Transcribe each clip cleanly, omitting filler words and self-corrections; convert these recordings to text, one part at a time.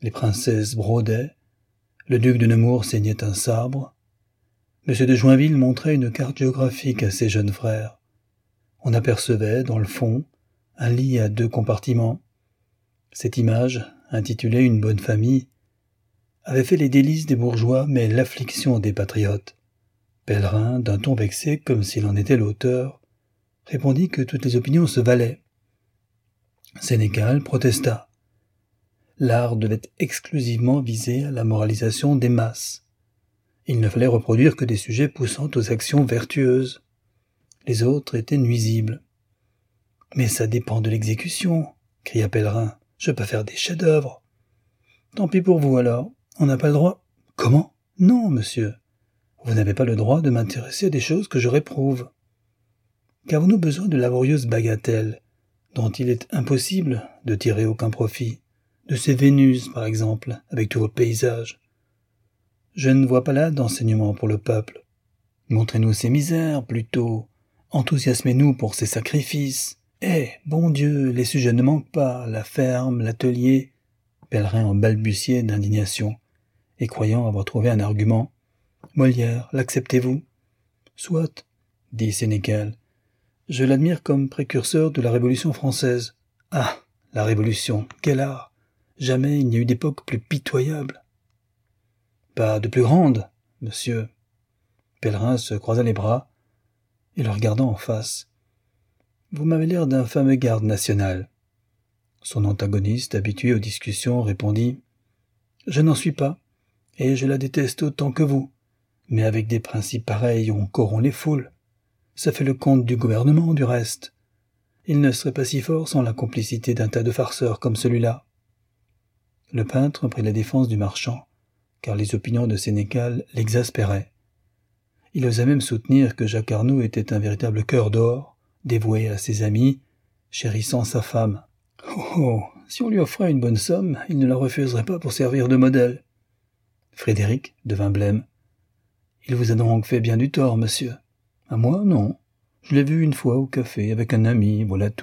Les princesses brodaient, le duc de Nemours saignait un sabre. M. de Joinville montrait une carte géographique à ses jeunes frères. On apercevait, dans le fond, un lit à 2 compartiments. Cette image, intitulée « Une bonne famille », avait fait les délices des bourgeois, mais l'affliction des patriotes. Pellerin, d'un ton vexé, comme s'il en était l'auteur, répondit que toutes les opinions se valaient. Sénécal protesta. L'art devait exclusivement viser à la moralisation des masses. Il ne fallait reproduire que des sujets poussant aux actions vertueuses. Les autres étaient nuisibles. « Mais ça dépend de l'exécution !» cria Pellerin. « Je peux faire des chefs-d'œuvre. »« Tant pis pour vous alors. On n'a pas le droit. »« Comment ? Non, monsieur. Vous n'avez pas le droit de m'intéresser à des choses que je réprouve. Qu'avons-nous besoin de laborieuses bagatelles, dont il est impossible de tirer aucun profit, de ces Vénus, par exemple, avec tous vos paysages. Je ne vois pas là d'enseignement pour le peuple. Montrez-nous ses misères, plutôt. Enthousiasmez-nous pour ses sacrifices. Bon Dieu, les sujets ne manquent pas, la ferme, l'atelier. » Pellerin en balbutiait d'indignation, et croyant avoir trouvé un argument. « Molière, l'acceptez-vous ?»« Soit, » dit Sénécal. « Je l'admire comme précurseur de la Révolution française. »« Ah, la Révolution, quel art ! Jamais il n'y a eu d'époque plus pitoyable. »« Pas de plus grande, monsieur. » Pellerin se croisa les bras et le regardant en face. « Vous m'avez l'air d'un fameux garde national. » Son antagoniste, habitué aux discussions, répondit « Je n'en suis pas, et je la déteste autant que vous. Mais avec des principes pareils, on corrompt les foules. Ça fait le compte du gouvernement, du reste. Il ne serait pas si fort sans la complicité d'un tas de farceurs comme celui-là. » Le peintre prit la défense du marchand, car les opinions de Sénécal l'exaspéraient. Il osait même soutenir que Jacques Arnoux était un véritable cœur d'or, dévoué à ses amis, chérissant sa femme. Si on lui offrait une bonne somme, il ne la refuserait pas pour servir de modèle. Frédéric devint blême. « Il vous a donc fait bien du tort, monsieur. »« À moi, non. Je l'ai vu une fois au café avec un ami, voilà tout. »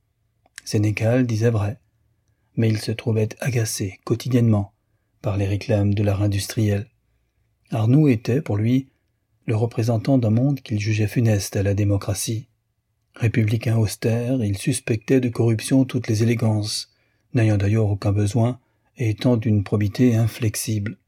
Sénécal disait vrai, mais il se trouvait agacé quotidiennement par les réclames de l'art industriel. Arnoux était, pour lui, le représentant d'un monde qu'il jugeait funeste à la démocratie. Républicain austère, il suspectait de corruption toutes les élégances, n'ayant d'ailleurs aucun besoin et étant d'une probité inflexible.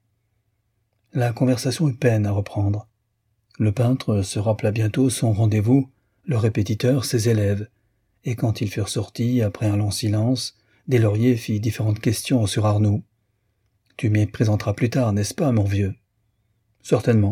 La conversation eut peine à reprendre. Le peintre se rappela bientôt son rendez-vous, le répétiteur ses élèves, et quand ils furent sortis, après un long silence, Deslauriers fit différentes questions sur Arnoux. « Tu m'y présenteras plus tard, n'est-ce pas, mon vieux ?»« Certainement, »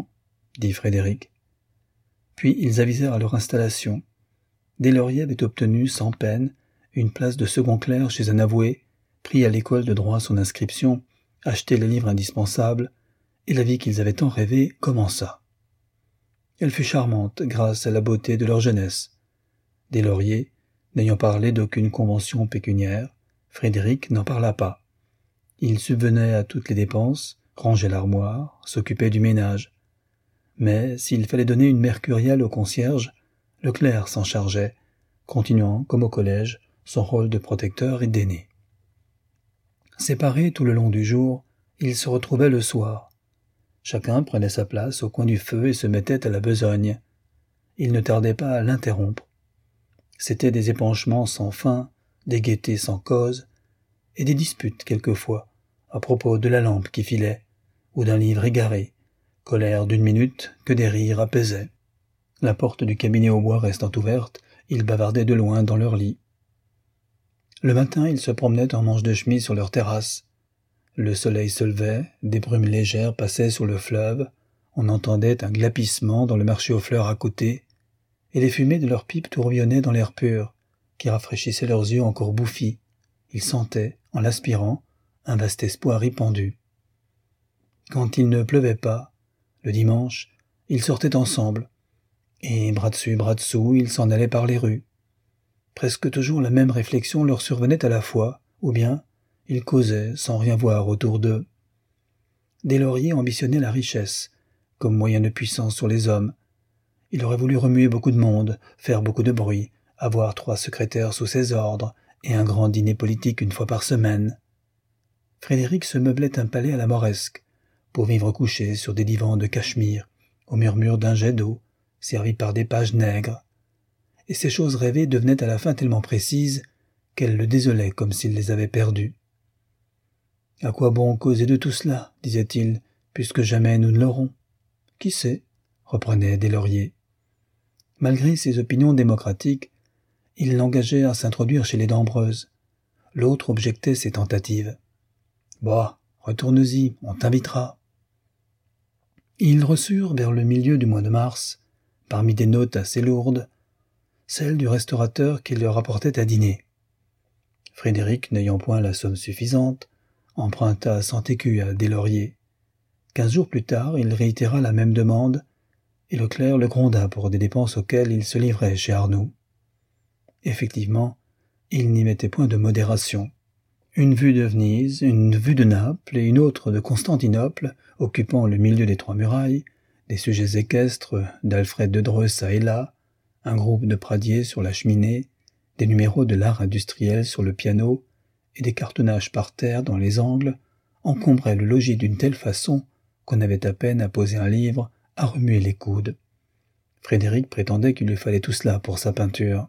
dit Frédéric. Puis ils avisèrent à leur installation. Deslauriers avait obtenu, sans peine, une place de second clerc chez un avoué, pris à l'école de droit son inscription, acheté les livres indispensables, et la vie qu'ils avaient tant rêvée commença. Elle fut charmante grâce à la beauté de leur jeunesse. Deslauriers, n'ayant parlé d'aucune convention pécuniaire, Frédéric n'en parla pas. Il subvenait à toutes les dépenses, rangeait l'armoire, s'occupait du ménage. Mais s'il fallait donner une mercuriale au concierge, le clerc s'en chargeait, continuant, comme au collège, son rôle de protecteur et d'aîné. Séparés tout le long du jour, ils se retrouvaient le soir. Chacun prenait sa place au coin du feu et se mettait à la besogne. Il ne tardait pas à l'interrompre. C'étaient des épanchements sans fin, des gaietés sans cause, et des disputes quelquefois, à propos de la lampe qui filait, ou d'un livre égaré, colère d'une minute que des rires apaisaient. La porte du cabinet au bois restant ouverte, ils bavardaient de loin dans leur lit. Le matin, ils se promenaient en manches de chemise sur leur terrasse. Le soleil se levait, des brumes légères passaient sur le fleuve, on entendait un glapissement dans le marché aux fleurs à côté, et les fumées de leurs pipes tourbillonnaient dans l'air pur, qui rafraîchissait leurs yeux encore bouffis. Ils sentaient, en l'aspirant, un vaste espoir répandu. Quand il ne pleuvait pas, le dimanche, ils sortaient ensemble, et bras dessus, bras dessous, ils s'en allaient par les rues. Presque toujours la même réflexion leur survenait à la fois, ou bien ils causaient sans rien voir autour d'eux. Deslauriers ambitionnait la richesse, comme moyen de puissance sur les hommes. Il aurait voulu remuer beaucoup de monde, faire beaucoup de bruit, avoir 3 secrétaires sous ses ordres, et un grand dîner politique une fois par semaine. Frédéric se meublait un palais à la mauresque, pour vivre couché sur des divans de cachemire, au murmure d'un jet d'eau, servi par des pages nègres. Et ces choses rêvées devenaient à la fin tellement précises qu'elles le désolaient comme s'il les avait perdues. « À quoi bon causer de tout cela, disait-il, puisque jamais nous ne l'aurons. Qui sait, reprenait Deslauriers. Malgré ses opinions démocratiques, il l'engageait à s'introduire chez les Dambreuses. L'autre objectait ses tentatives. « Bah, retourne-y, on t'invitera. » Ils reçurent vers le milieu du mois de mars, parmi des notes assez lourdes, celle du restaurateur qui leur apportait à dîner. Frédéric, n'ayant point la somme suffisante, emprunta 100 écus à Deslauriers. 15 jours plus tard, il réitéra la même demande, et le clerc le gronda pour des dépenses auxquelles il se livrait chez Arnoux. Effectivement, il n'y mettait point de modération. Une vue de Venise, une vue de Naples et une autre de Constantinople, occupant le milieu des 3 murailles, des sujets équestres d'Alfred de Dreux çà et là, un groupe de Pradier sur la cheminée, des numéros de l'art industriel sur le piano et des cartonnages par terre dans les angles, encombraient le logis d'une telle façon qu'on avait à peine à poser un livre, à remuer les coudes. Frédéric prétendait qu'il lui fallait tout cela pour sa peinture.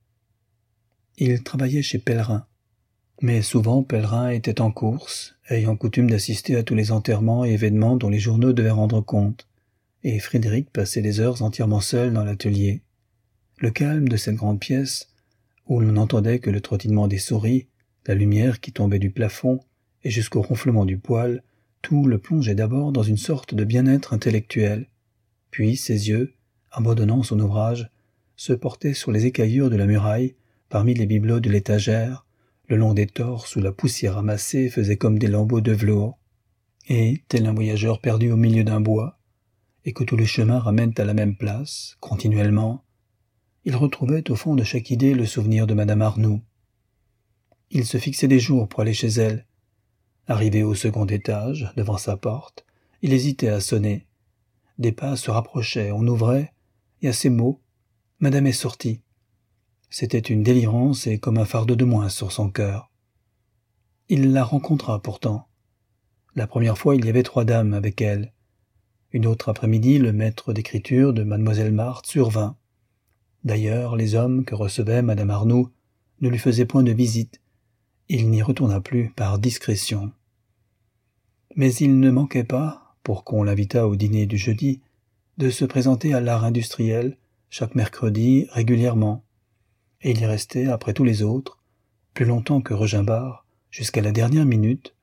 Il travaillait chez Pellerin, mais souvent Pellerin était en course, ayant coutume d'assister à tous les enterrements et événements dont les journaux devaient rendre compte, et Frédéric passait des heures entièrement seul dans l'atelier. Le calme de cette grande pièce, où l'on n'entendait que le trottinement des souris, la lumière qui tombait du plafond, et jusqu'au ronflement du poêle, tout le plongeait d'abord dans une sorte de bien-être intellectuel. Puis ses yeux, abandonnant son ouvrage, se portaient sur les écaillures de la muraille, parmi les bibelots de l'étagère, le long des torses où la poussière amassée faisait comme des lambeaux de velours. Et, tel un voyageur perdu au milieu d'un bois, et que tous les chemins ramènent à la même place, continuellement, il retrouvait au fond de chaque idée le souvenir de Madame Arnoux. Il se fixait des jours pour aller chez elle. Arrivé au second étage, devant sa porte, il hésitait à sonner. Des pas se rapprochaient, on ouvrait, et à ces mots, Madame est sortie. C'était une délivrance et comme un fardeau de moins sur son cœur. Il la rencontra pourtant. La première fois, il y avait 3 dames avec elle. Une autre après-midi, le maître d'écriture de Mademoiselle Marthe survint. D'ailleurs, les hommes que recevait Madame Arnoux ne lui faisaient point de visite. Il n'y retourna plus par discrétion. Mais il ne manquait pas, pour qu'on l'invitât au dîner du jeudi, de se présenter à l'art industriel, chaque mercredi, régulièrement. Et il y restait, après tous les autres, plus longtemps que Regimbar, jusqu'à la dernière minute,